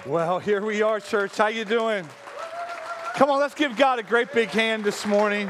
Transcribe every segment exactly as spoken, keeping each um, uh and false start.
Well, here we are, church. How you doing? Come on, let's give God a great big hand this morning.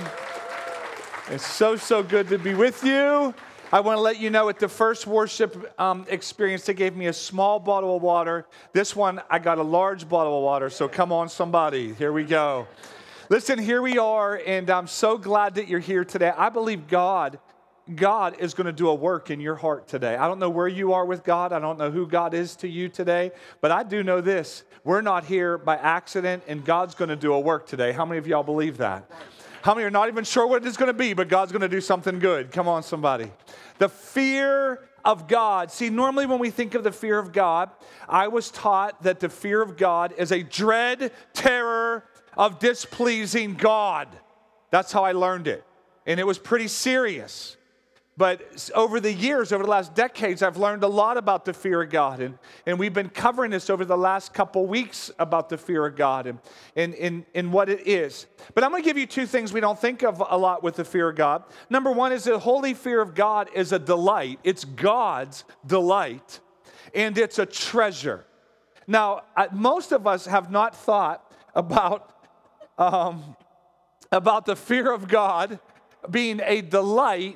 It's so, so good to be with you. I want to let you know at the first worship um, experience, they gave me a small bottle of water. This one, I got a large bottle of water, so come on, somebody. Here we go. Listen, here we are, and I'm so glad that you're here today. I believe God God is going to do a work in your heart today. I don't know where you are with God. I don't know who God is to you today. But I do know this. We're not here by accident, and God's going to do a work today. How many of y'all believe that? How many are not even sure what it's going to be, but God's going to do something good? Come on, somebody. The fear of God. See, normally when we think of the fear of God, I was taught that the fear of God is a dread terror of displeasing God. That's how I learned it. And it was pretty serious. But over the years, over the last decades, I've learned a lot about the fear of God. And, and we've been covering this over the last couple weeks about the fear of God and, and, and, and what it is. But I'm going to give you two things we don't think of a lot with the fear of God. Number one is the holy fear of God is a delight. It's God's delight. And it's a treasure. Now, most of us have not thought about, um, about the fear of God being a delight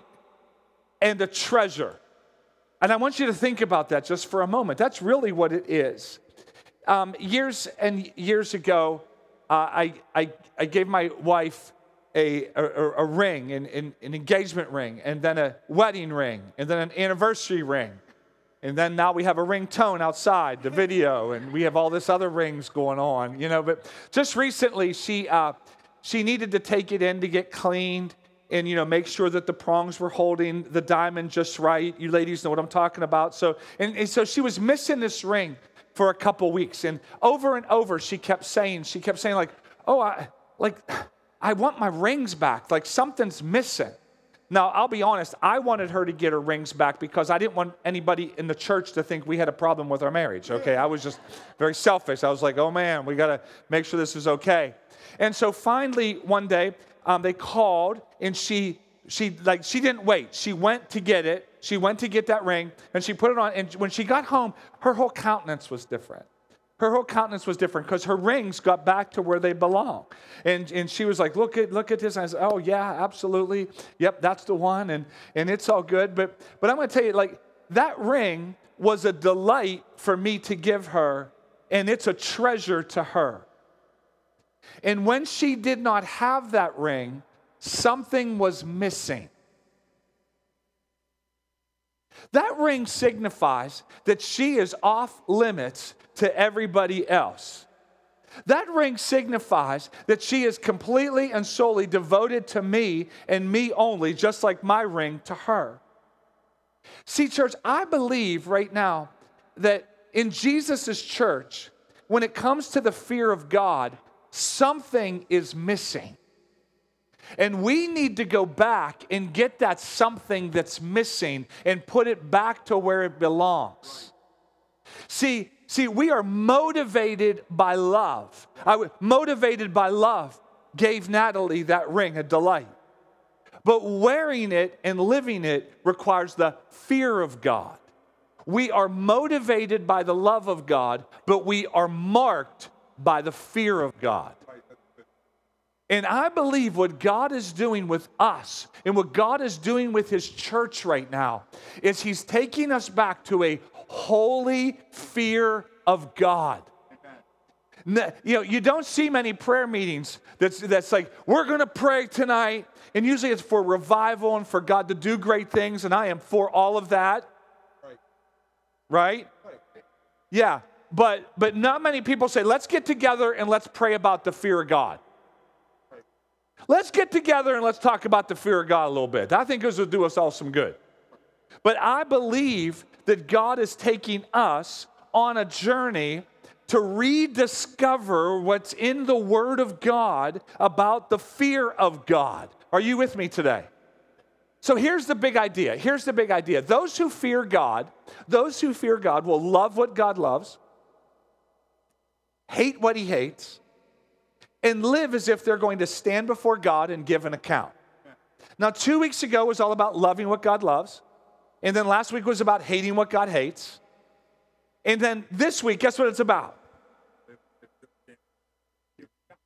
and a treasure. And I want you to think about that just for a moment. That's really what it is. Um, years and years ago, uh, I, I I gave my wife a, a, a ring, an, an engagement ring, and then a wedding ring, and then an anniversary ring. And then now we have a ringtone outside, the video, and we have all this other rings going on, you know. But just recently, she uh, she needed to take it in to get cleaned, and, you know, make sure that the prongs were holding the diamond just right. You ladies know what I'm talking about. So, and, and so she was missing this ring for a couple weeks. And over and over, she kept saying, she kept saying like, oh, I, like, I want my rings back. Like something's missing. Now, I'll be honest. I wanted her to get her rings back because I didn't want anybody in the church to think we had a problem with our marriage. Okay, I was just very selfish. I was like, oh man, we got to make sure this is okay. And so finally, one day, Um, they called, and she, she, like, she didn't wait. She went to get it. She went to get that ring, and she put it on. And when she got home, her whole countenance was different. Her whole countenance was different because her rings got back to where they belong. And and she was like, look at look at this. And I said, oh yeah, absolutely. Yep, that's the one. And and it's all good. But but I'm going to tell you, like, that ring was a delight for me to give her, and it's a treasure to her. And when she did not have that ring, something was missing. That ring signifies that she is off limits to everybody else. That ring signifies that she is completely and solely devoted to me and me only, just like my ring to her. See, church, I believe right now that in Jesus' church, when it comes to the fear of God, something is missing. And we need to go back and get that something that's missing and put it back to where it belongs. See, see, we are motivated by love. I, motivated by love gave Natalie that ring, a delight. But wearing it and living it requires the fear of God. We are motivated by the love of God, but we are marked by the fear of God. And I believe what God is doing with us and what God is doing with His church right now is He's taking us back to a holy fear of God. You know, you don't see many prayer meetings that's, that's like, we're going to pray tonight. And usually it's for revival and for God to do great things. And I am for all of that. Right? Yeah. But but not many people say, let's get together and let's pray about the fear of God. Let's get together and let's talk about the fear of God a little bit. I think this will do us all some good. But I believe that God is taking us on a journey to rediscover what's in the Word of God about the fear of God. Are you with me today? So here's the big idea. Here's the big idea. Those who fear God, those who fear God will love what God loves, hate what He hates, and live as if they're going to stand before God and give an account. Now, two weeks ago was all about loving what God loves. And then last week was about hating what God hates. And then this week, guess what it's about?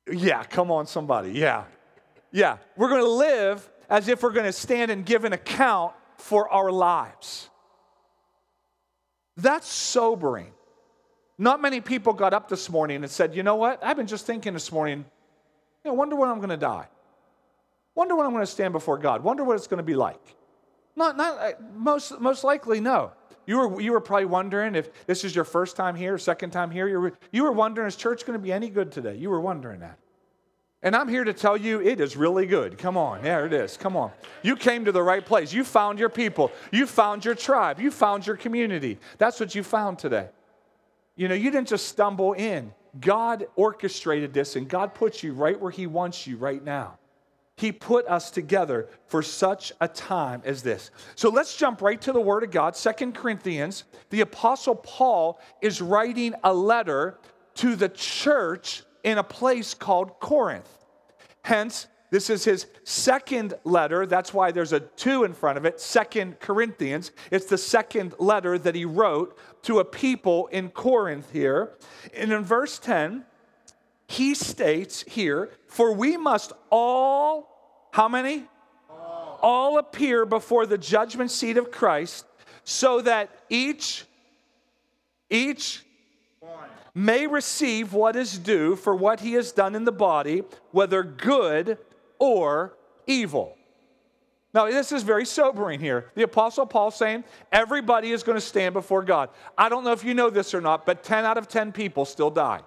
Yeah, come on, somebody. Yeah. Yeah. We're going to live as if we're going to stand and give an account for our lives. That's sobering. Not many people got up this morning and said, you know what? I've been just thinking this morning, you know, wonder when I'm going to die. Wonder when I'm going to stand before God. Wonder what it's going to be like. Not, not most, most likely, no. You were, you were probably wondering if this is your first time here, second time here. You were, you were wondering, is church going to be any good today? You were wondering that. And I'm here to tell you it is really good. Come on. There it is. Come on. You came to the right place. You found your people. You found your tribe. You found your community. That's what you found today. You know, you didn't just stumble in. God orchestrated this, and God put you right where he wants you right now. He put us together for such a time as this. So let's jump right to the Word of God. Second Corinthians, the Apostle Paul is writing a letter to the church in a place called Corinth. Hence, this is his second letter. That's why there's a two in front of it, Second Corinthians. It's the second letter that he wrote to a people in Corinth here. And in verse ten, he states here, for we must all, how many? All. All appear before the judgment seat of Christ, so that each, each One. may receive what is due for what he has done in the body, whether good or evil. Now, this is very sobering here. The Apostle Paul saying everybody is going to stand before God. I don't know if you know this or not, but ten out of ten people still die.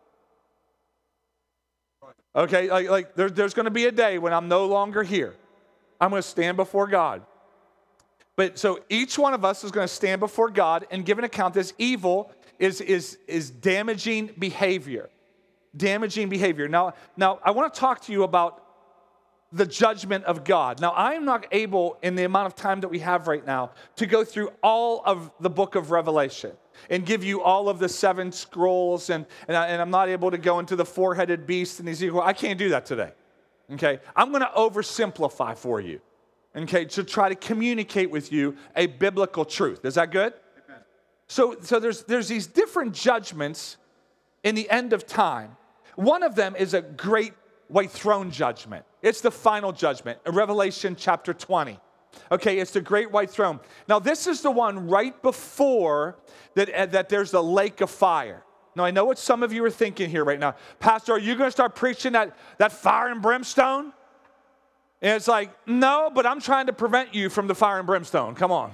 Okay, like, like there, there's going to be a day when I'm no longer here. I'm going to stand before God. But so each one of us is going to stand before God and give an account. This evil is, is, is damaging behavior. Damaging behavior. Now, now, I want to talk to you about the judgment of God. Now, I am not able, in the amount of time that we have right now, to go through all of the book of Revelation and give you all of the seven scrolls, and, and, I, and I'm not able to go into the four-headed beast and Ezekiel. I can't do that today, okay? I'm going to oversimplify for you, okay, to try to communicate with you a biblical truth. Is that good? Amen. So, so there's, there's these different judgments in the end of time. One of them is a great white throne judgment. It's the final judgment, Revelation chapter twenty. Okay, it's the great white throne. Now, this is the one right before that, uh, that there's the lake of fire. Now, I know what some of you are thinking here right now. Pastor, are you going to start preaching that, that fire and brimstone? And it's like, no, but I'm trying to prevent you from the fire and brimstone. Come on.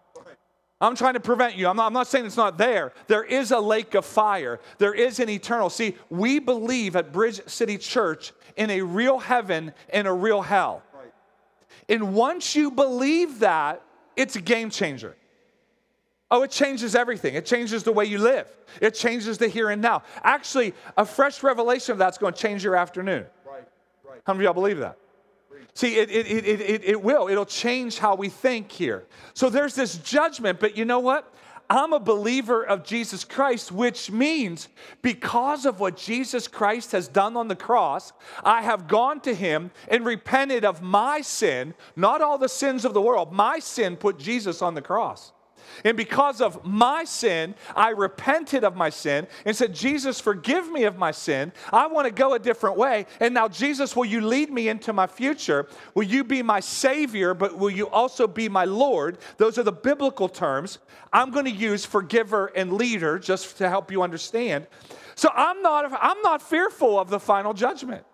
I'm trying to prevent you. I'm not, I'm not saying it's not there. There is a lake of fire. There is an eternal. See, we believe at Bridge City Church in a real heaven and a real hell. Right. And once you believe that, it's a game changer. Oh, it changes everything. It changes the way you live. It changes the here and now. Actually, a fresh revelation of that's going to change your afternoon. Right. Right. How many of y'all believe that? See, it, it, it, it, it will. It'll change how we think here. So there's this judgment, but you know what? I'm a believer of Jesus Christ, which means because of what Jesus Christ has done on the cross, I have gone to him and repented of my sin, not all the sins of the world. My sin put Jesus on the cross. And because of my sin, I repented of my sin and said, Jesus, forgive me of my sin. I want to go a different way. And now, Jesus, will you lead me into my future? Will you be my Savior, but will you also be my Lord? Those are the biblical terms. I'm going to use forgiver and leader just to help you understand. So I'm not, I'm not fearful of the final judgment.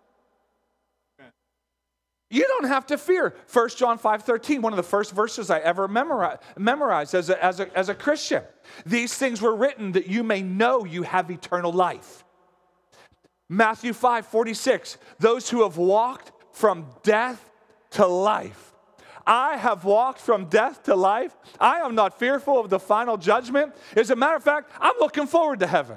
You don't have to fear. First John five thirteen, one of the first verses I ever memori- memorized as a, as, a, as a Christian. These things were written that you may know you have eternal life. Matthew five forty-six, those who have walked from death to life. I have walked from death to life. I am not fearful of the final judgment. As a matter of fact, I'm looking forward to heaven.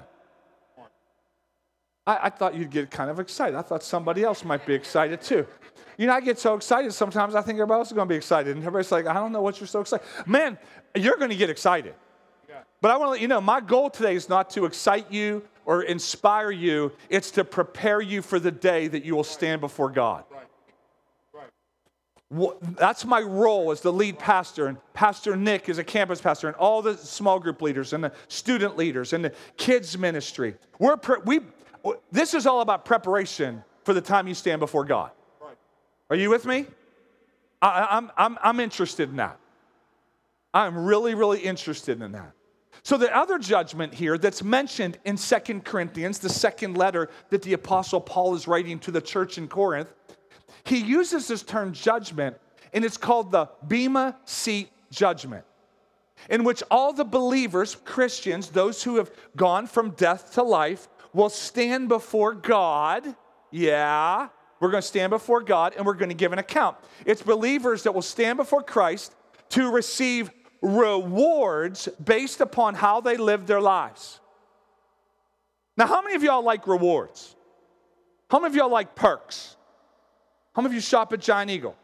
I, I thought you'd get kind of excited. I thought somebody else might be excited too. You know, I get so excited sometimes I think everybody else is going to be excited. And everybody's like, I don't know what you're so excited. Man, you're going to get excited. Yeah. But I want to let you know, my goal today is not to excite you or inspire you. It's to prepare you for the day that you will stand before God. Right. Right. Well, that's my role as the lead pastor. And Pastor Nick is a campus pastor. And all the small group leaders and the student leaders and the kids ministry. We're pre- we. this is all about preparation for the time you stand before God. Are you with me? I, I'm, I'm, I'm interested in that. I'm really, really interested in that. So the other judgment here that's mentioned in Second Corinthians, the second letter that the Apostle Paul is writing to the church in Corinth, he uses this term judgment, and it's called the Bema Seat judgment, in which all the believers, Christians, those who have gone from death to life, will stand before God. Yeah, we're going to stand before God, and we're going to give an account. It's believers that will stand before Christ to receive rewards based upon how they live their lives. Now, how many of y'all like rewards? How many of y'all like perks? How many of you shop at Giant Eagle?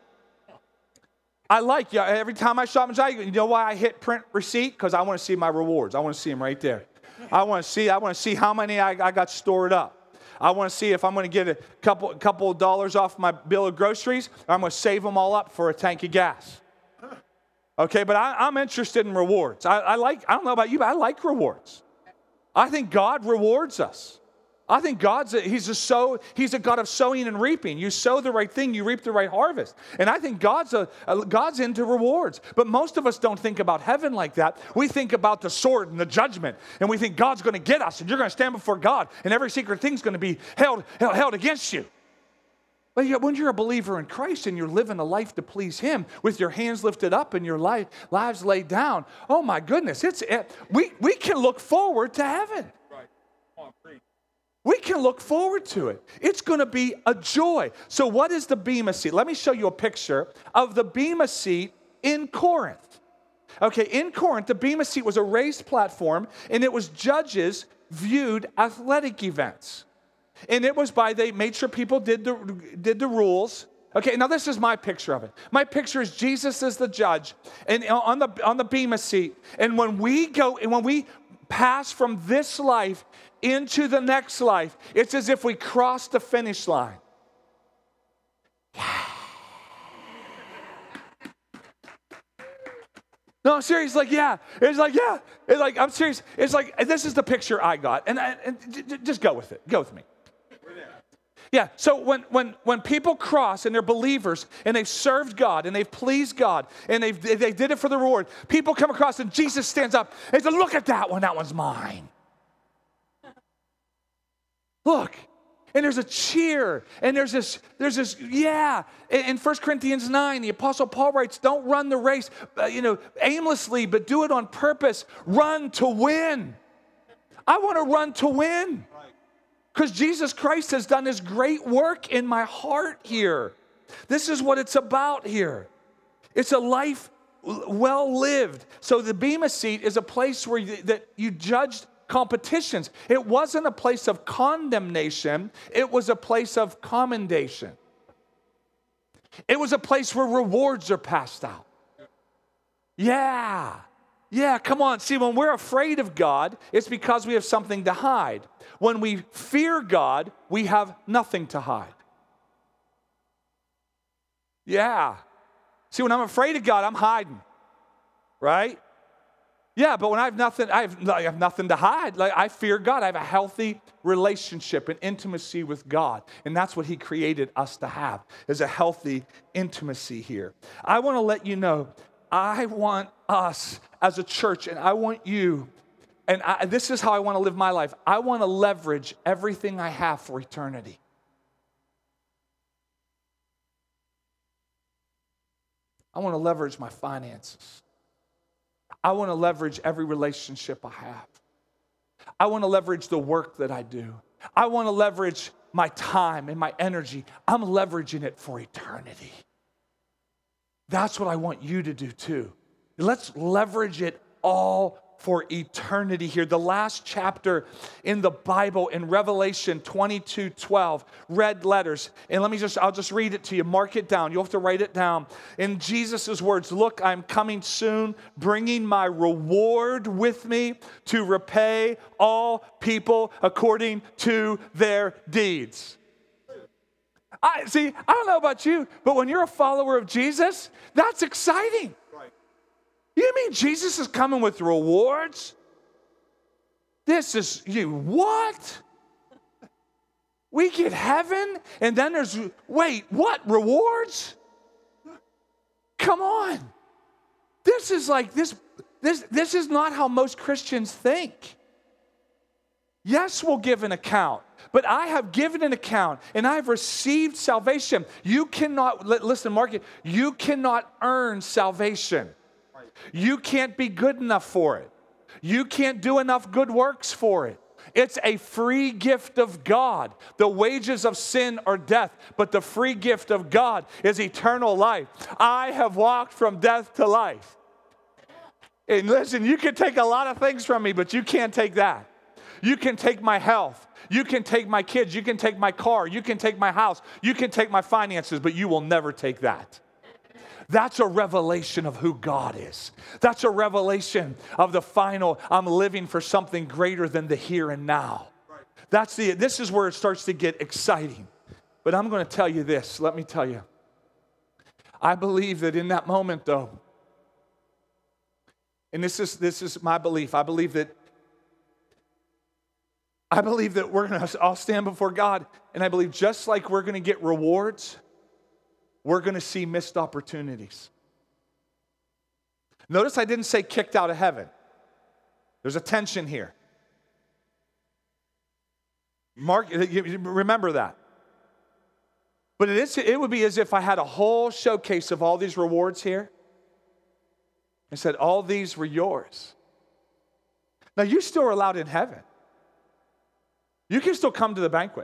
I like, yeah, every time I shop at Giant Eagle, you know why I hit print receipt? Because I want to see my rewards. I want to see them right there. I want to see, I want to see how many I, I got stored up. I want to see if I'm going to get a couple, couple of dollars off my bill of groceries, or I'm going to save them all up for a tank of gas. Okay, but I, I'm interested in rewards. I, I like, I don't know about you, but I like rewards. I think God rewards us. I think God's a, he's a sow, he's a God of sowing and reaping. You sow the right thing, you reap the right harvest. And I think God's a, a God's into rewards. But most of us don't think about heaven like that. We think about the sword and the judgment. And we think God's going to get us, and you're going to stand before God, and every secret thing's going to be held, held, held against you. But when you're a believer in Christ and you're living a life to please Him with your hands lifted up and your life, lives laid down, oh my goodness, it's it, we, we can look forward to heaven. Right. Come on, preach. We can look forward to it. It's going to be a joy. So what is the Bema Seat? Let me show you a picture of the Bema Seat in Corinth. Okay, in Corinth, the Bema Seat was a raised platform, and it was judges viewed athletic events. And it was by, they made sure people did the, did the rules. Okay, now this is my picture of it. My picture is Jesus as the judge and on the, on the Bema Seat. And when we go, and when we pass from this life into the next life, it's as if we cross the finish line. No, I'm serious. Like, yeah. It's like, yeah. It's like, I'm serious. It's like, this is the picture I got. And, I, and just go with it. Go with me. Yeah, so when, when, when people cross and they're believers and they've served God and they've pleased God and they've, they did it for the reward, people come across and Jesus stands up and says, look at that one, that one's mine. Look, and there's a cheer and there's this, there's this, yeah. In, in First Corinthians nine, the Apostle Paul writes, don't run the race, uh, you know, aimlessly, but do it on purpose. Run to win. I want to run to win. Because Jesus Christ has done His great work in my heart here. This is what it's about here. It's a life well lived. So the Bema Seat is a place where you, that you judged competitions. It wasn't a place of condemnation. It was a place of commendation. It was a place where rewards are passed out. Yeah. Yeah, come on. See, when we're afraid of God, it's because we have something to hide. When we fear God, we have nothing to hide. Yeah. See, when I'm afraid of God, I'm hiding. Right? Yeah, but when I have nothing, I have, I have nothing to hide. Like, I fear God. I have a healthy relationship and intimacy with God. And that's what He created us to have, is a healthy intimacy here. I want to let you know, I want us as a church, and I want you, and I, this is how I want to live my life. I want to leverage everything I have for eternity. I want to leverage my finances. I want to leverage every relationship I have. I want to leverage the work that I do. I want to leverage my time and my energy. I'm leveraging it for eternity. That's what I want you to do too. Let's leverage it all for eternity here. The last chapter in the Bible, in Revelation twenty-two twelve, red letters. And let me just, I'll just read it to you. Mark it down. You'll have to write it down. In Jesus' words, look, I'm coming soon, bringing my reward with me to repay all people according to their deeds. I see, I don't know about you, but when you're a follower of Jesus, that's exciting. Right. You mean Jesus is coming with rewards? This is, you, what? We get heaven, and then there's, wait, what, rewards? Come on. This is like, this, this, this is not how most Christians think. Yes, we'll give an account, but I have given an account, and I've received salvation. You cannot, listen, Mark, you cannot earn salvation. You can't be good enough for it. You can't do enough good works for it. It's a free gift of God. The wages of sin are death, but the free gift of God is eternal life. I have walked from death to life. And listen, you can take a lot of things from me, but you can't take that. You can take my health. You can take my kids. You can take my car. You can take my house. You can take my finances, but you will never take that. That's a revelation of who God is. That's a revelation of the final, I'm living for something greater than the here and now. That's the, this is where it starts to get exciting. But I'm going to tell you this. Let me tell you. I believe that in that moment, though, and this is, this is my belief. I believe that I believe that we're going to all stand before God, and I believe just like we're going to get rewards, we're going to see missed opportunities. Notice I didn't say kicked out of heaven. There's a tension here. Mark, remember that. But it, is, it would be as if I had a whole showcase of all these rewards here and said, all these were yours. Now, you still are allowed in heaven. You can still come to the banquet.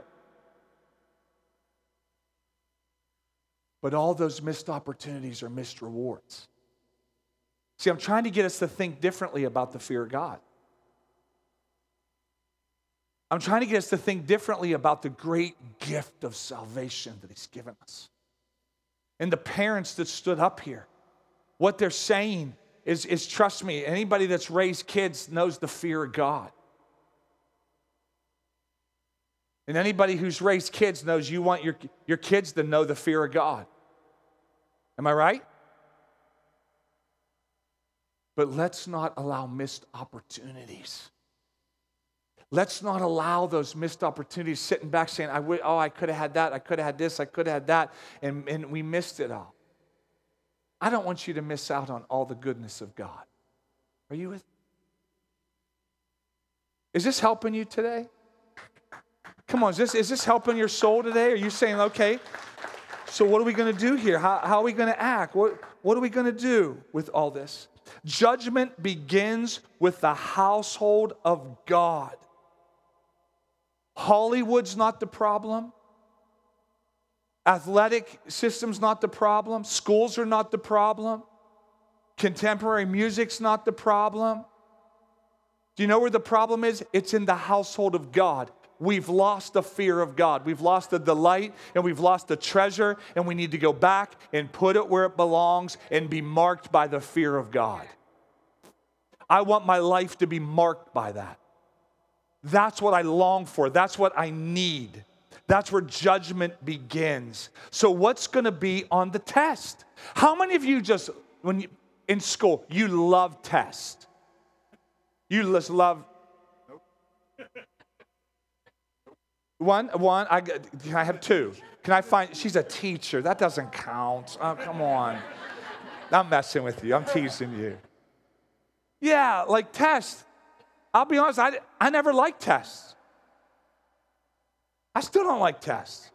But all those missed opportunities are missed rewards. See, I'm trying to get us to think differently about the fear of God. I'm trying to get us to think differently about the great gift of salvation that He's given us. And the parents that stood up here, what they're saying is, is trust me, anybody that's raised kids knows the fear of God. And anybody who's raised kids knows you want your, your kids to know the fear of God. Am I right? But let's not allow missed opportunities. Let's not allow those missed opportunities sitting back saying, I would, oh, I could have had that, I could have had this, I could have had that, and, and we missed it all. I don't want you to miss out on all the goodness of God. Are you with me? Is this helping you today? Come on, is this, is this helping your soul today? Are you saying, okay, so what are we going to do here? How, how are we going to act? What, what are we going to do with all this? Judgment begins with the household of God. Hollywood's not the problem. Athletic system's not the problem. Schools are not the problem. Contemporary music's not the problem. Do you know where the problem is? It's in the household of God. We've lost the fear of God. We've lost the delight and we've lost the treasure, and we need to go back and put it where it belongs and be marked by the fear of God. I want my life to be marked by that. That's what I long for. That's what I need. That's where judgment begins. So what's going to be on the test? How many of you just, when you, in school, you love tests? You just love... One, one. I, can I have two? Can I find, she's a teacher. That doesn't count. Oh, come on. I'm messing with you. I'm teasing you. Yeah, like tests. I'll be honest, I, I never liked tests. I still don't like tests.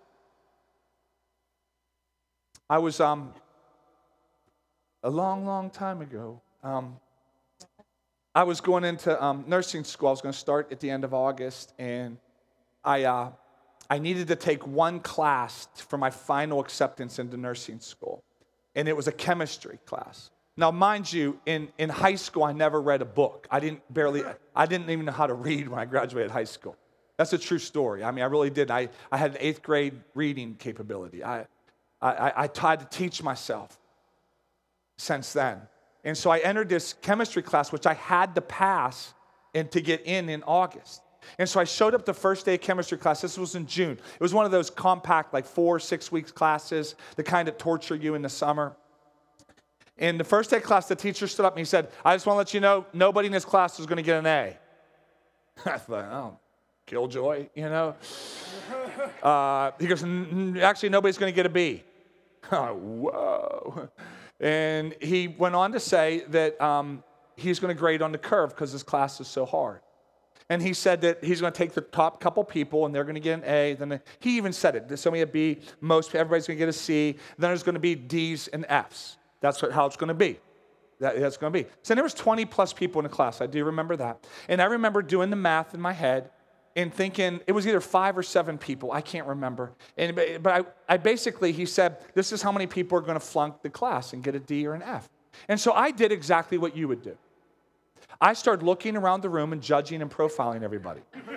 I was, um, a long, long time ago, um, I was going into um, nursing school. I was going to start at the end of August, and I uh, I needed to take one class for my final acceptance into nursing school, and it was a chemistry class. Now, mind you, in, in high school, I never read a book. I didn't barely, I didn't even know how to read when I graduated high school. That's a true story. I mean, I really did. I, I had an eighth grade reading capability. I, I, I tried to teach myself since then. And so I entered this chemistry class, which I had to pass and to get in in August. And so I showed up the first day of chemistry class. This was in June. It was one of those compact, like four, six weeks classes, the kind that torture you in the summer. In the first day of class, the teacher stood up and he said, I just want to let you know, nobody in this class is going to get an A. I thought, oh, killjoy, you know. Uh, he goes, N- actually, nobody's going to get a B. Whoa. And he went on to say that um, he's going to grade on the curve because his class is so hard. And he said that he's going to take the top couple people and they're going to get an A. Then he even said it. There's only a B. Most everybody's going to get a C. Then there's going to be D's and F's. That's what, how it's going to be. That, that's going to be. So there was twenty plus people in the class. I do remember that. And I remember doing the math in my head and thinking it was either five or seven people. I can't remember. And, but I, I basically, he said, this is how many people are going to flunk the class and get a D or an F. And so I did exactly what you would do. I started looking around the room and judging and profiling everybody.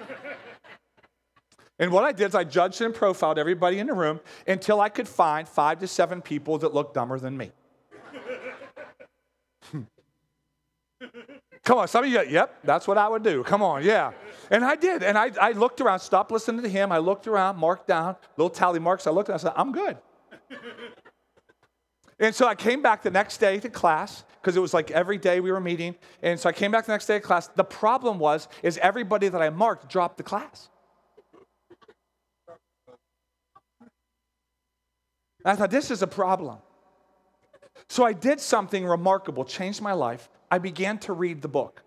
And what I did is I judged and profiled everybody in the room until I could find five to seven people that looked dumber than me. Come on, some of you, yep, that's what I would do. Come on, yeah. And I did. And I, I looked around, stopped listening to him. I looked around, marked down, little tally marks. I looked and I said, I'm good. And so I came back the next day to class because it was like every day we were meeting. And so I came back the next day to class. The problem was, is everybody that I marked dropped the class. And I thought, this is a problem. So I did something remarkable, changed my life. I began to read the book.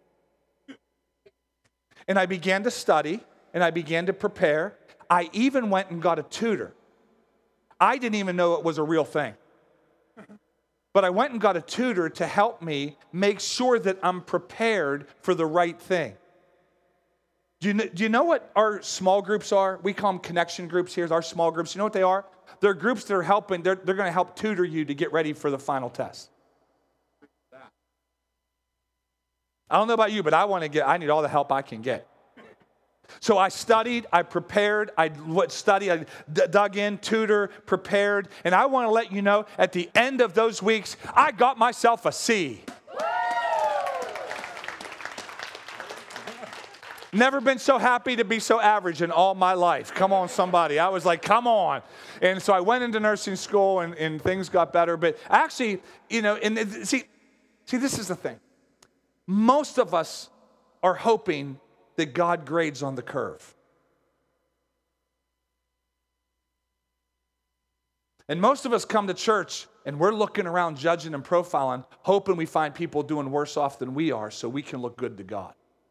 And I began to study, and I began to prepare. I even went and got a tutor. I didn't even know it was a real thing. But I went and got a tutor to help me make sure that I'm prepared for the right thing. Do you know, do you know what our small groups are? We call them connection groups here, our small groups. You know what they are? They're groups that are helping, they're, they're going to help tutor you to get ready for the final test. I don't know about you, but I want to get, I need all the help I can get. So I studied, I prepared, I studied, I d- dug in, tutor, prepared, and I want to let you know, at the end of those weeks, I got myself a C. Never been so happy to be so average in all my life. Come on, somebody. I was like, come on. And so I went into nursing school, and, and things got better. But actually, you know, and see, see, this is the thing. Most of us are hoping that God grades on the curve. And most of us come to church and we're looking around judging and profiling, hoping we find people doing worse off than we are so we can look good to God.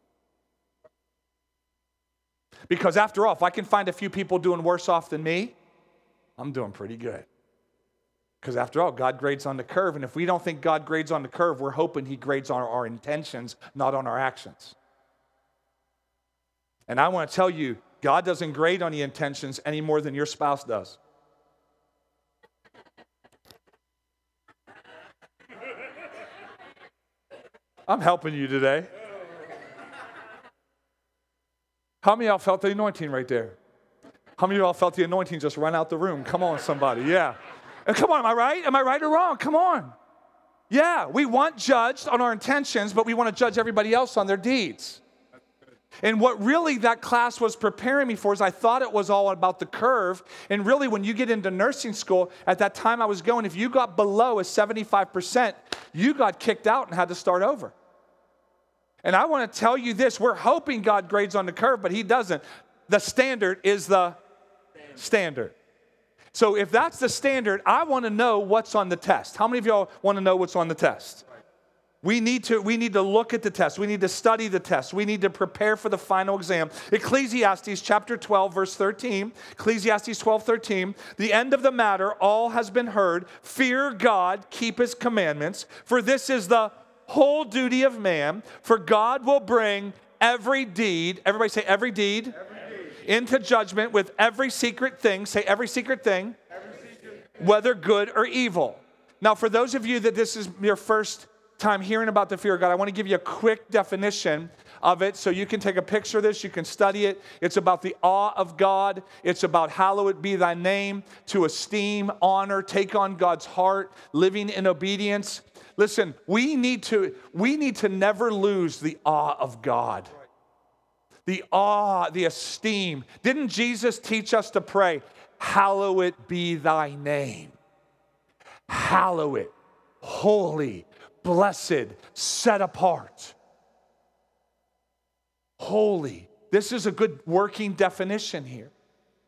Because after all, if I can find a few people doing worse off than me, I'm doing pretty good. Because after all, God grades on the curve. And if we don't think God grades on the curve, we're hoping he grades on our intentions, not on our actions. And I want to tell you, God doesn't grade on the intentions any more than your spouse does. I'm helping you today. How many of y'all felt the anointing right there? How many of y'all felt the anointing just run out the room? Come on, somebody. Yeah. And come on, am I right? Am I right or wrong? Come on. Yeah, we want judged on our intentions, but we want to judge everybody else on their deeds. And what really that class was preparing me for is I thought it was all about the curve. And really, when you get into nursing school, at that time I was going, if you got below a seventy-five percent, you got kicked out and had to start over. And I want to tell you this, we're hoping God grades on the curve, but he doesn't. The standard is the standard. So if that's the standard, I want to know what's on the test. How many of y'all want to know what's on the test? We need to, we need to look at the test. We need to study the test. We need to prepare for the final exam. Ecclesiastes chapter twelve, verse thirteen. Ecclesiastes twelve, thirteen. The end of the matter, all has been heard. Fear God, keep his commandments. For this is the whole duty of man. For God will bring every deed, everybody say every deed, every deed. Into judgment with every secret thing. Say every secret thing, every secret thing. Whether good or evil. Now, for those of you that this is your first time hearing about the fear of God, I want to give you a quick definition of it so you can take a picture of this, you can study it. It's about the awe of God. It's about hallowed be thy name, to esteem, honor, take on God's heart, living in obedience. Listen, we need to, we need to never lose the awe of God. The awe, the esteem. Didn't Jesus teach us to pray, hallowed be thy name? Hallowed, holy, blessed, set apart. Holy. This is a good working definition here.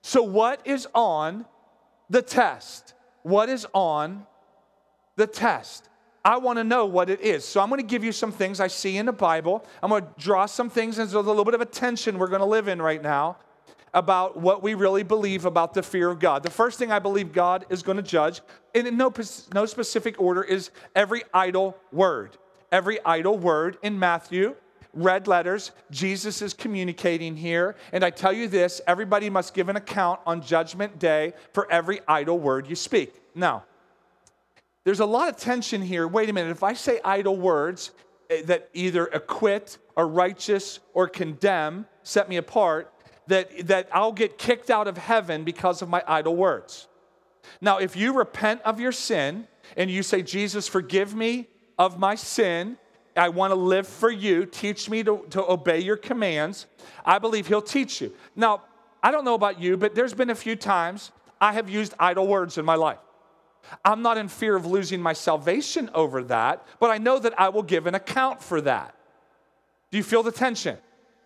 So what is on the test? What is on the test? I want to know what it is. So I'm going to give you some things I see in the Bible. I'm going to draw some things. There's a little bit of a tension we're going to live in right now about what we really believe about the fear of God. The first thing I believe God is going to judge, and in no, no specific order, is every idle word. Every idle word in Matthew, red letters, Jesus is communicating here. And I tell you this, everybody must give an account on Judgment Day for every idle word you speak. Now, there's a lot of tension here. Wait a minute, if I say idle words that either acquit or righteous or condemn, set me apart, that, that I'll get kicked out of heaven because of my idle words. Now, if you repent of your sin and you say, Jesus, forgive me of my sin, I want to live for you, teach me to, to obey your commands, I believe he'll teach you. Now, I don't know about you, but there's been a few times I have used idle words in my life. I'm not in fear of losing my salvation over that, but I know that I will give an account for that. Do you feel the tension?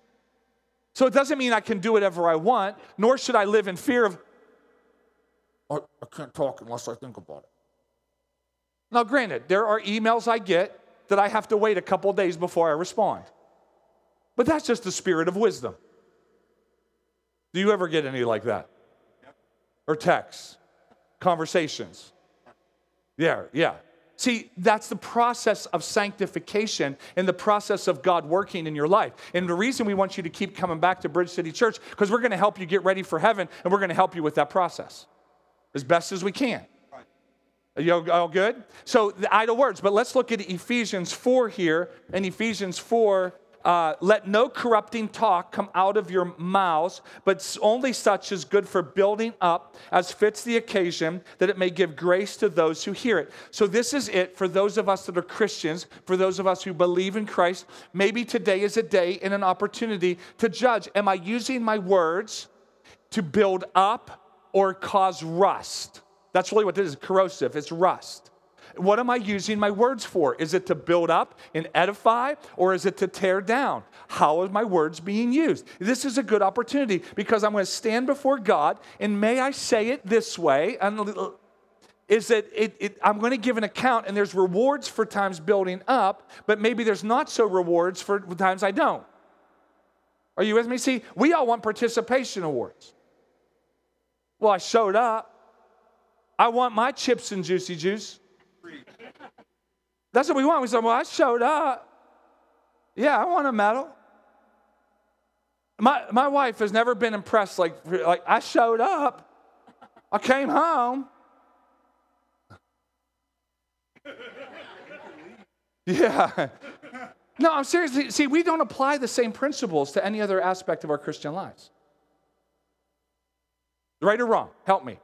So it doesn't mean I can do whatever I want, nor should I live in fear of, I, I can't talk unless I think about it. Now, granted, there are emails I get that I have to wait a couple days before I respond. But that's just the spirit of wisdom. Do you ever get any like that? Or texts, conversations? Yeah, yeah. See, that's the process of sanctification and the process of God working in your life. And the reason we want you to keep coming back to Bridge City Church, because we're going to help you get ready for heaven, and we're going to help you with that process as best as we can. Are you all good? So the idle words, but let's look at Ephesians four here. In Ephesians four, uh, let no corrupting talk come out of your mouths, but only such as good for building up as fits the occasion, that it may give grace to those who hear it. So this is it for those of us that are Christians, for those of us who believe in Christ. Maybe today is a day and an opportunity to judge. Am I using my words to build up or cause rust? That's really what this is, corrosive. It's rust. What am I using my words for? Is it to build up and edify, or is it to tear down? How are my words being used? This is a good opportunity because I'm going to stand before God, and may I say it this way, is that it, it, I'm going to give an account, and there's rewards for times building up, but maybe there's not so rewards for times I don't. Are you with me? See, we all want participation awards. Well, I showed up. I want my chips and juicy juice. That's what we want. We say, well, I showed up. Yeah, I want a medal. My my wife has never been impressed like, like I showed up. I came home. Yeah. No, I'm serious. See, we don't apply the same principles to any other aspect of our Christian lives. Right or wrong? Help me.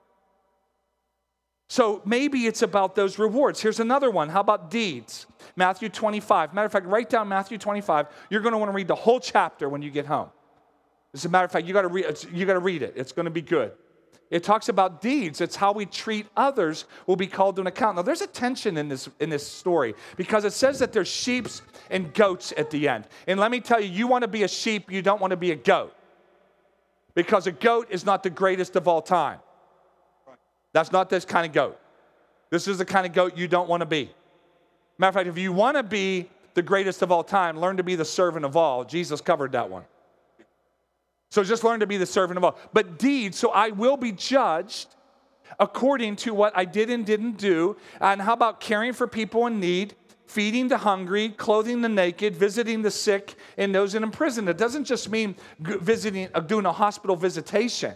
So maybe it's about those rewards. Here's another one. How about deeds? Matthew twenty-five. Matter of fact, write down Matthew twenty-five. You're going to want to read the whole chapter when you get home. As a matter of fact, you got to read. You got to read it. It's going to be good. It talks about deeds. It's how we treat others will be called to an account. Now, there's a tension in this in this story because it says that there's sheep and goats at the end. And let me tell you, you want to be a sheep. You don't want to be a goat, because a goat is not the greatest of all time. That's not this kind of goat. This is the kind of goat you don't want to be. Matter of fact, if you want to be the greatest of all time, learn to be the servant of all. Jesus covered that one. So just learn to be the servant of all. But deeds, so I will be judged according to what I did and didn't do. And how about caring for people in need, feeding the hungry, clothing the naked, visiting the sick, and those in prison? It doesn't just mean visiting, doing a hospital visitation.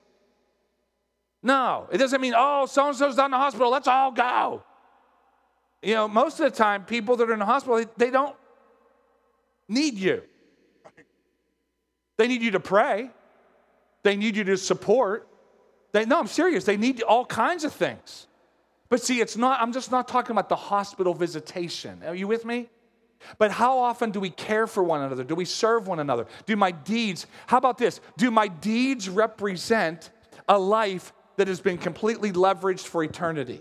No, it doesn't mean, oh, so-and-so's down in the hospital, let's all go. You know, most of the time, people that are in the hospital, they, they don't need you. They need you to pray. They need you to support. They, no, I'm serious. They need all kinds of things. But see, it's not, I'm just not talking about the hospital visitation. Are you with me? But how often do we care for one another? Do we serve one another? Do my deeds, how about this? Do my deeds represent a life that has been completely leveraged for eternity?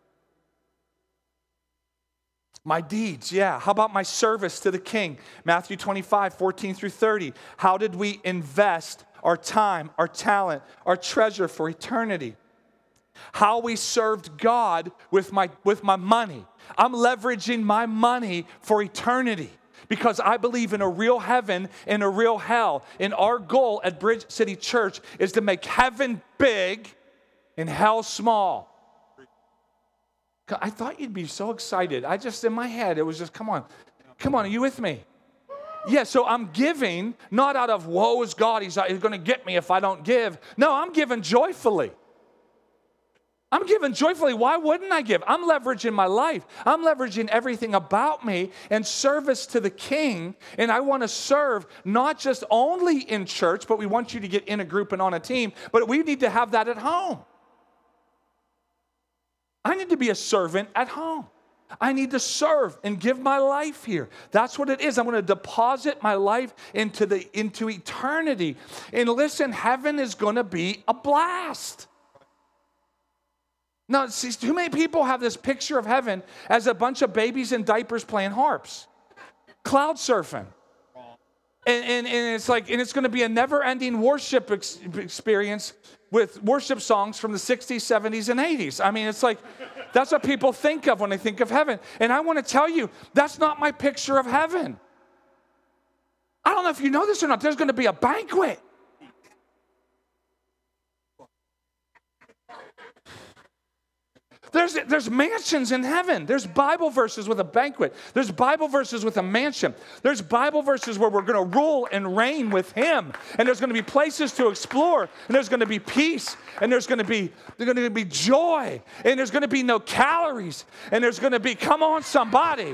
My deeds, yeah. How about my service to the King? Matthew twenty-five, fourteen through thirty. How did we invest our time, our talent, our treasure for eternity. How we served God with my, with my money. I'm leveraging my money for eternity because I believe in a real heaven and a real hell. And our goal at Bridge City Church is to make heaven big and hell small. I thought you'd be so excited. I just, in my head, it was just, come on. Come on, are you with me? Yeah, so I'm giving, not out of, woe is God, he's, he's going to get me if I don't give. No, I'm giving joyfully. I'm giving joyfully. Why wouldn't I give? I'm leveraging my life. I'm leveraging everything about me in service to the King. And I want to serve not just only in church, but we want you to get in a group and on a team. But we need to have that at home. I need to be a servant at home. I need to serve and give my life here. That's what it is. I'm going to deposit my life into the into eternity. And listen, heaven is going to be a blast. Now, see, too many people have this picture of heaven as a bunch of babies in diapers playing harps, cloud surfing. And, and, and it's like, and it's going to be a never-ending worship ex- experience with worship songs from the sixties, seventies, and eighties. I mean, it's like, that's what people think of when they think of heaven. And I want to tell you, that's not my picture of heaven. I don't know if you know this or not. There's going to be a banquet. There's, there's mansions in heaven. There's Bible verses with a banquet. There's Bible verses with a mansion. There's Bible verses where we're going to rule and reign with Him. And there's going to be places to explore. And there's going to be peace. And there's going to be, there's going to be joy. And there's going to be no calories. And there's going to be, come on, somebody.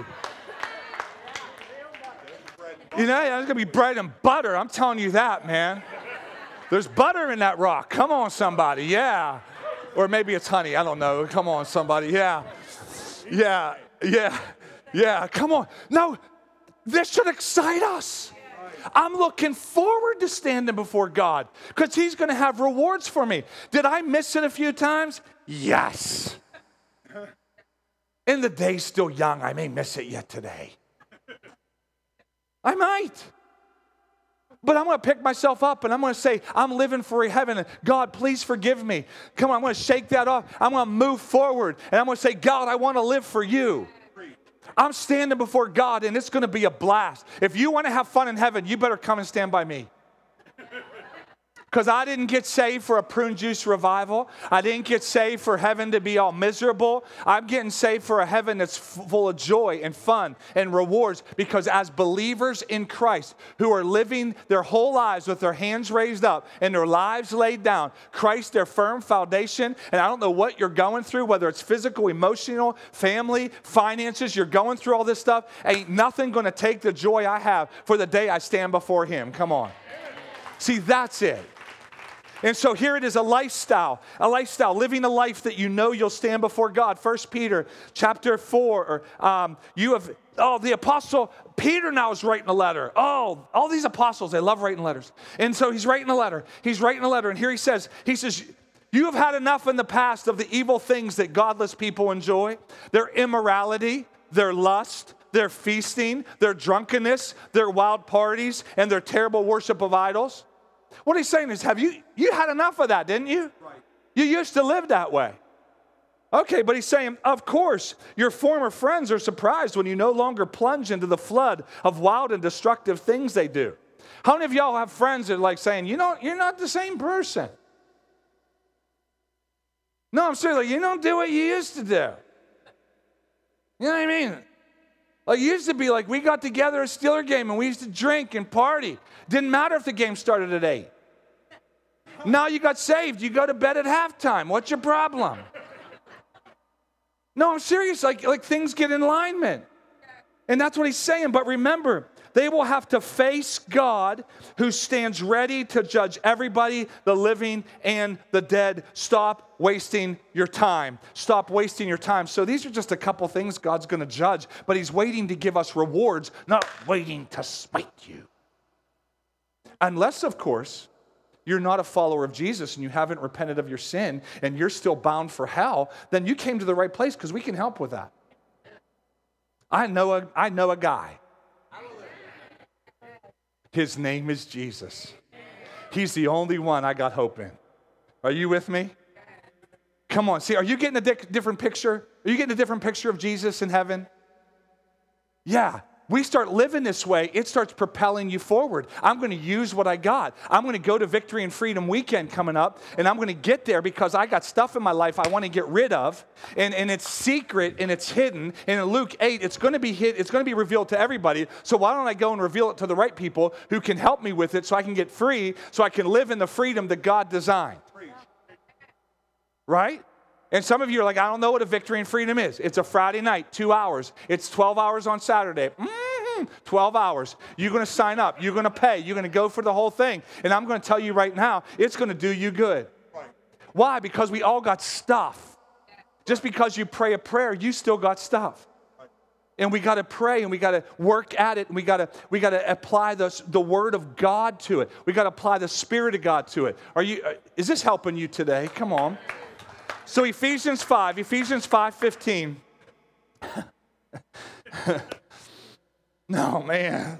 You know, there's going to be bread and butter. I'm telling you that, man. There's butter in that rock. Come on, somebody. Yeah. Or maybe it's honey. I don't know. Come on, somebody. Yeah. Yeah. Yeah. Yeah. Come on. No, this should excite us. I'm looking forward to standing before God because He's going to have rewards for me. Did I miss it a few times? Yes. And the day's still young. I may miss it yet today. I might. But I'm going to pick myself up and I'm going to say, I'm living for heaven. And God, please forgive me. Come on, I'm going to shake that off. I'm going to move forward. And I'm going to say, God, I want to live for you. I'm standing before God and it's going to be a blast. If you want to have fun in heaven, you better come and stand by me. Because I didn't get saved for a prune juice revival. I didn't get saved for heaven to be all miserable. I'm getting saved for a heaven that's f- full of joy and fun and rewards. Because as believers in Christ who are living their whole lives with their hands raised up and their lives laid down, Christ, their firm foundation, and I don't know what you're going through, whether it's physical, emotional, family, finances, you're going through all this stuff, ain't nothing going to take the joy I have for the day I stand before Him. Come on. See, that's it. And so here it is, a lifestyle, a lifestyle, living a life that you know you'll stand before God. First Peter chapter four, or, um, you have, oh, the apostle Peter now is writing a letter. Oh, all these apostles, they love writing letters. And so he's writing a letter. He's writing a letter. And here he says, he says, you have had enough in the past of the evil things that godless people enjoy. Their immorality, their lust, their feasting, their drunkenness, their wild parties, and their terrible worship of idols. What he's saying is, have you, you had enough of that, didn't you? Right. You used to live that way. Okay, but he's saying, of course, your former friends are surprised when you no longer plunge into the flood of wild and destructive things they do. How many of y'all have friends that are like saying, you know, you're not the same person? No, I'm serious. Like, you don't do what you used to do. You know what I mean? Like, it used to be like we got together at a Steeler game and we used to drink and party. Didn't matter if the game started at eight. Now you got saved. You go to bed at halftime. What's your problem? No, I'm serious. Like, like things get in alignment. And that's what he's saying. But remember, they will have to face God who stands ready to judge everybody, the living and the dead. Stop wasting your time. Stop wasting your time. So these are just a couple things God's going to judge. But He's waiting to give us rewards, not waiting to smite you. Unless, of course, you're not a follower of Jesus and you haven't repented of your sin and you're still bound for hell, then you came to the right place because we can help with that. I know a, I know a guy. His name is Jesus. He's the only one I got hope in. Are you with me? Come on. See, are you getting a di- different picture? Are you getting a different picture of Jesus in heaven? Yeah. We start living this way, it starts propelling you forward. I'm going to use what I got. I'm going to go to Victory and Freedom Weekend coming up, and I'm going to get there because I got stuff in my life I want to get rid of, and, and it's secret and it's hidden. And in Luke eight, it's going to be hid, it's going to be revealed to everybody. So why don't I go and reveal it to the right people who can help me with it so I can get free, so I can live in the freedom that God designed. Right? And some of you are like, I don't know what a Victory and Freedom is. It's a Friday night, two hours. It's twelve hours on Saturday. Mm-hmm. twelve hours. You're going to sign up. You're going to pay. You're going to go for the whole thing. And I'm going to tell you right now, it's going to do you good. Right. Why? Because we all got stuff. Just because you pray a prayer, you still got stuff. Right. And we got to pray, and we got to work at it, and we got to we got to apply the, the Word of God to it. We got to apply the Spirit of God to it. Are you? Is this helping you today? Come on. So Ephesians five, Ephesians five fifteen. No, man.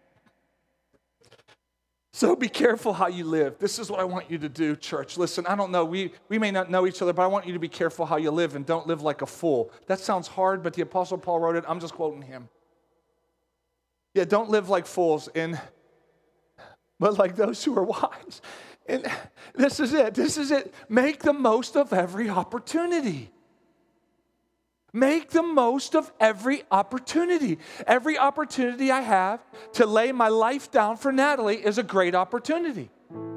So be careful how you live. This is what I want you to do, church. Listen, I don't know. We, we may not know each other, but I want you to be careful how you live and don't live like a fool. That sounds hard, but the Apostle Paul wrote it. I'm just quoting him. Yeah, don't live like fools, and but like those who are wise. And this is it. This is it. Make the most of every opportunity. Make the most of every opportunity. Every opportunity I have to lay my life down for Natalie is a great opportunity.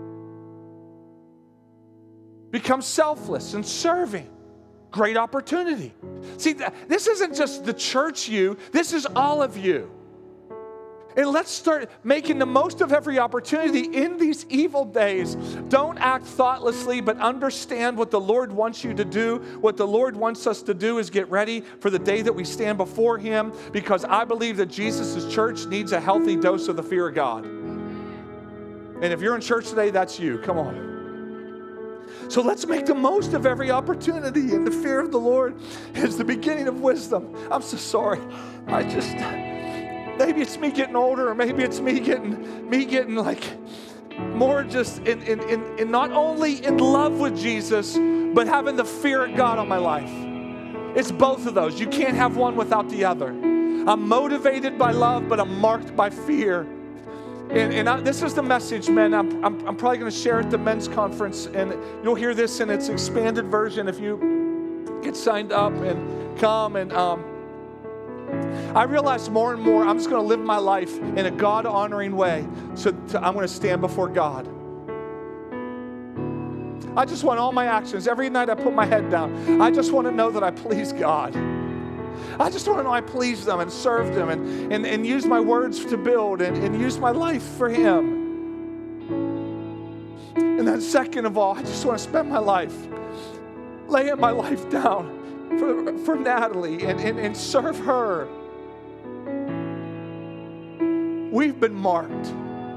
Become selfless and serving. Great opportunity. See, this isn't just the church you. This is all of you. And let's start making the most of every opportunity in these evil days. Don't act thoughtlessly, but understand what the Lord wants you to do. What the Lord wants us to do is get ready for the day that we stand before Him, because I believe that Jesus' church needs a healthy dose of the fear of God. And if you're in church today, that's you. Come on. So let's make the most of every opportunity. And the fear of the Lord is the beginning of wisdom. I'm so sorry. I just... Maybe it's me getting older, or maybe it's me getting me getting like more just in, in, in, in not only in love with Jesus, but having the fear of God on my life. It's both of those. You can't have one without the other. I'm motivated by love, but I'm marked by fear. And, and I, this is the message, men. I'm, I'm, I'm probably going to share at the men's conference, and you'll hear this in its expanded version if you get signed up and come. And um, I realize more and more I'm just going to live my life in a God-honoring way. So to, I'm going to stand before God. I just want all my actions. Every night I put my head down. I just want to know that I please God. I just want to know I please them and serve them and, and, and use my words to build and, and use my life for Him. And then second of all, I just want to spend my life laying my life down For, for Natalie and, and, and serve her. We've been marked.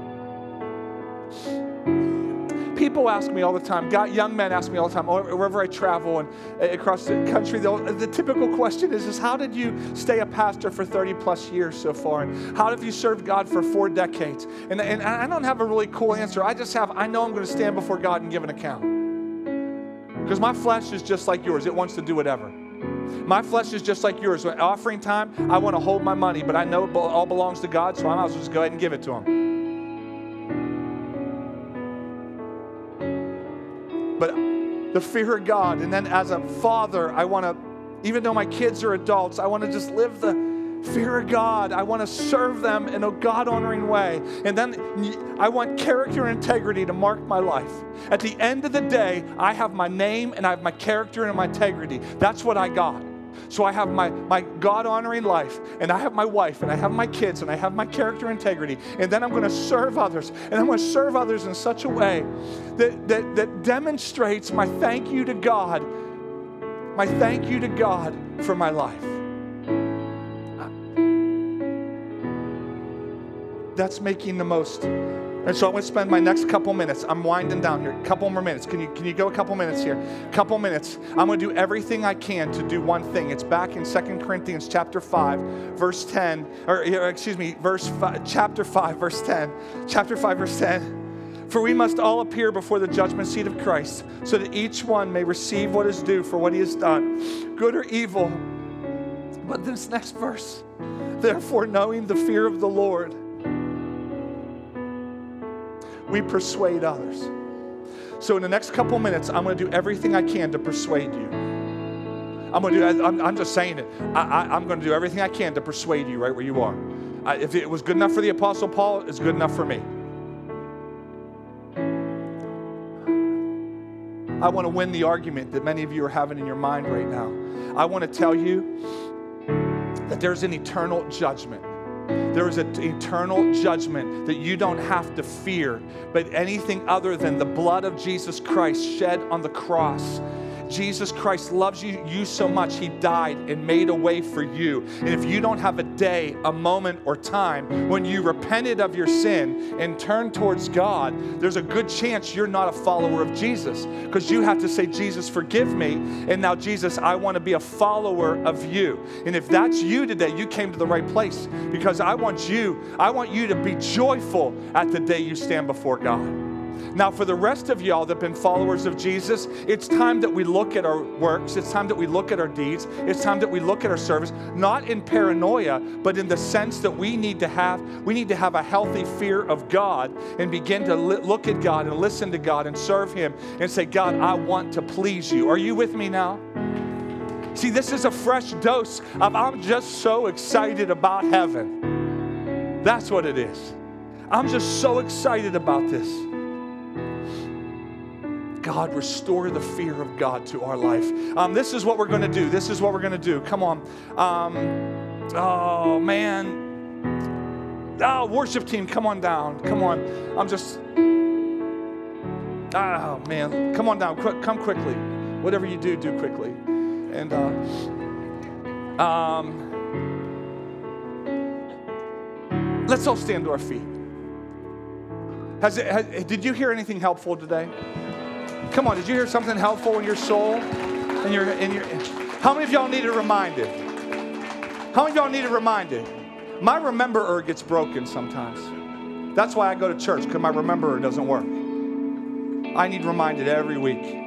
People ask me all the time, God, young men ask me all the time, wherever I travel and across the country, the typical question is, is how did you stay a pastor for thirty plus years so far? And how have you served God for four decades? And, and I don't have a really cool answer. I just have, I know I'm going to stand before God and give an account. Because my flesh is just like yours. It wants to do whatever. My flesh is just like yours. When offering time, I want to hold my money, but I know it all belongs to God, so I might as well just go ahead and give it to Him. But the fear of God, and then as a father, I want to, even though my kids are adults, I want to just live the fear of God. I want to serve them in a God-honoring way. And then I want character and integrity to mark my life. At the end of the day, I have my name and I have my character and my integrity. That's what I got. So I have my, my God-honoring life, and I have my wife, and I have my kids, and I have my character and integrity. And then I'm going to serve others. And I'm going to serve others in such a way that, that, that demonstrates my thank you to God, my thank you to God for my life. That's making the most. And so I'm going to spend my next couple minutes. I'm winding down here. A couple more minutes. Can you can you go a couple minutes here? Couple minutes. I'm going to do everything I can to do one thing. It's back in Second Corinthians chapter five, verse ten. Or excuse me, verse five, chapter five, verse ten. Chapter five, verse ten. For we must all appear before the judgment seat of Christ, so that each one may receive what is due for what he has done, good or evil. But this next verse, therefore, knowing the fear of the Lord, we persuade others. So in the next couple minutes, I'm going to do everything I can to persuade you. I'm going to do. I'm, I'm just saying it. I, I, I'm going to do everything I can to persuade you right where you are. I, if it was good enough for the Apostle Paul, it's good enough for me. I want to win the argument that many of you are having in your mind right now. I want to tell you that there's an eternal judgment. There is an eternal judgment that you don't have to fear, but anything other than the blood of Jesus Christ shed on the cross. Jesus Christ loves you, you so much, he died and made a way for you. And if you don't have a day, a moment, or time when you repented of your sin and turned towards God, there's a good chance you're not a follower of Jesus, because you have to say, Jesus, forgive me. And now, Jesus, I want to be a follower of you. And if that's you today, you came to the right place, because I want you, I want you to be joyful at the day you stand before God. Now, for the rest of y'all that have been followers of Jesus, it's time that we look at our works. It's time that we look at our deeds. It's time that we look at our service, not in paranoia, but in the sense that we need to have, we need to have a healthy fear of God and begin to li- look at God and listen to God and serve him and say, God, I want to please you. Are you with me now? See, this is a fresh dose of I'm just so excited about heaven. That's what it is. I'm just so excited about this. God, restore the fear of God to our life. Um, this is what we're going to do. This is what we're going to do. Come on. Um, oh, man. Oh, worship team, come on down. Come on. I'm just... Oh, man. Come on down. Qu- come quickly. Whatever you do, do quickly. And... Uh, um, let's all stand to our feet. Has it, has, did you hear anything helpful today? Come on, did you hear something helpful in your soul? In your, in your, how many of y'all needed reminded? How many of y'all needed reminded? My rememberer gets broken sometimes. That's why I go to church, because my rememberer doesn't work. I need reminded every week.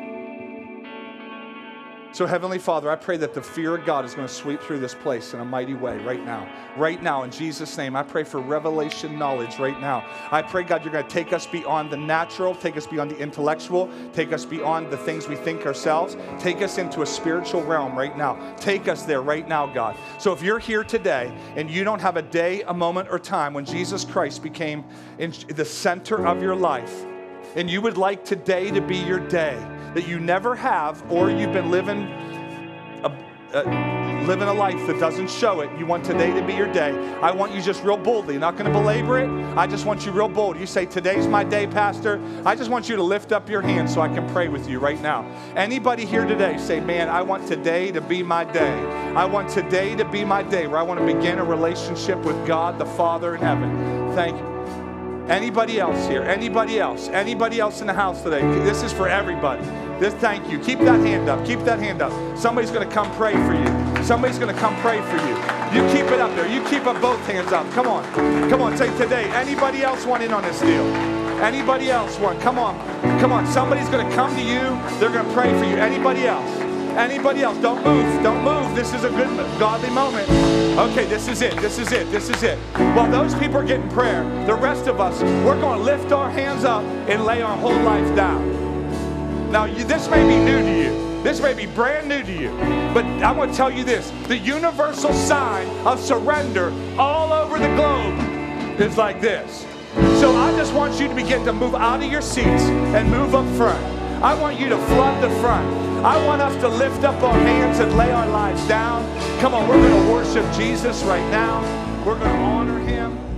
So Heavenly Father, I pray that the fear of God is going to sweep through this place in a mighty way right now. Right now, in Jesus' name, I pray for revelation knowledge right now. I pray, God, you're going to take us beyond the natural, take us beyond the intellectual, take us beyond the things we think ourselves, take us into a spiritual realm right now. Take us there right now, God. So if you're here today and you don't have a day, a moment, or time when Jesus Christ became in the center of your life, and you would like today to be your day, that you never have, or you've been living a, a, living a life that doesn't show it, you want today to be your day, I want you just real boldly, not going to belabor it, I just want you real bold. You say, today's my day, Pastor. I just want you to lift up your hand so I can pray with you right now. Anybody here today say, man, I want today to be my day. I want today to be my day where I want to begin a relationship with God the Father in heaven. Thank you. Anybody else here? Anybody else? Anybody else in the house today? This is for everybody. This, thank you. Keep that hand up. Keep that hand up. Somebody's going to come pray for you. Somebody's going to come pray for you. You keep it up there. You keep up both hands up. Come on. Come on. Say today. Anybody else want in on this deal? Anybody else want? Come on. Come on. Somebody's going to come to you. They're going to pray for you. Anybody else? Anybody else? Don't move. Don't move. This is a good, godly moment. Okay, this is it. This is it. This is it. While those people are getting prayer, the rest of us, we're going to lift our hands up and lay our whole life down. Now, you, this may be new to you. This may be brand new to you. But I want to tell you this. The universal sign of surrender all over the globe is like this. So I just want you to begin to move out of your seats and move up front. I want you to flood the front. I want us to lift up our hands and lay our lives down. Come on, we're going to worship Jesus right now. We're going to honor him.